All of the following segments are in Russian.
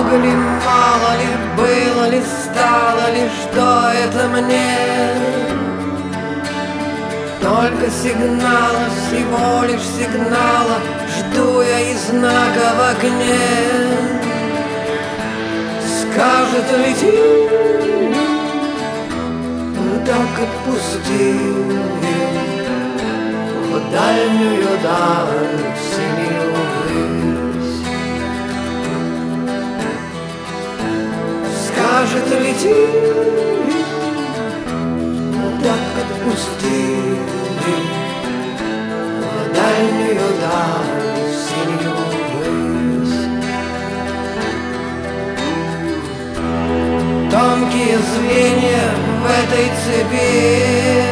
много ли, мало ли, было ли, стало ли, что это мне? Только сигнала, всего лишь сигнала, жду я и знака в окне. Скажет лети, так отпусти в дальнюю даль, синюю высь. Скажет лети, так отпусти в дальнюю даль, синюю высь. Тонкие звенья в этой цепи,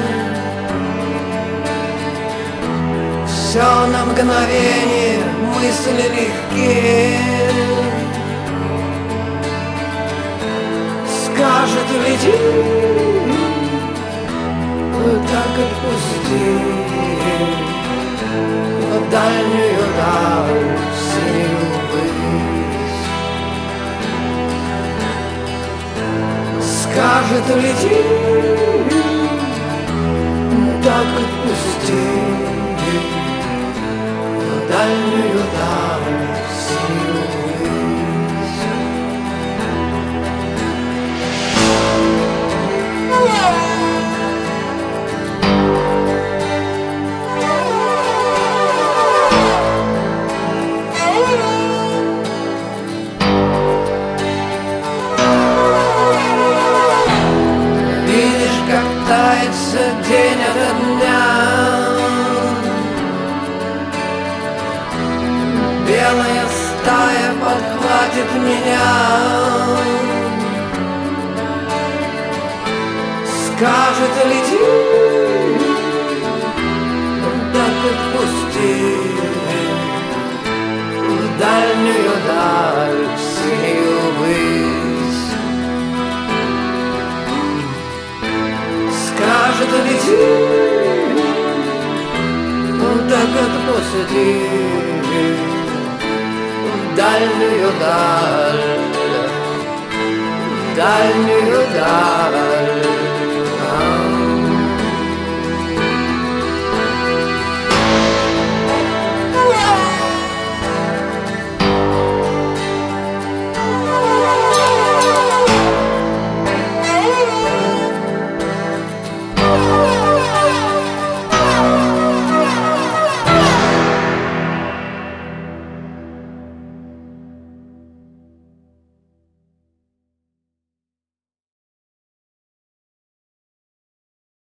все на мгновение, мысли легкие. Скажет лети, так отпусти в дальнюю даль, синюю высь. Скажет лети, так отпусти в дальнюю даль, синюю высь. Видишь, как тается день ото дня, белая стая подхватит меня. Скажет лети, так отпусти в дальнюю даль, синюю высь. Скажет лети, так отпусти в дальнюю даль, в дальнюю даль.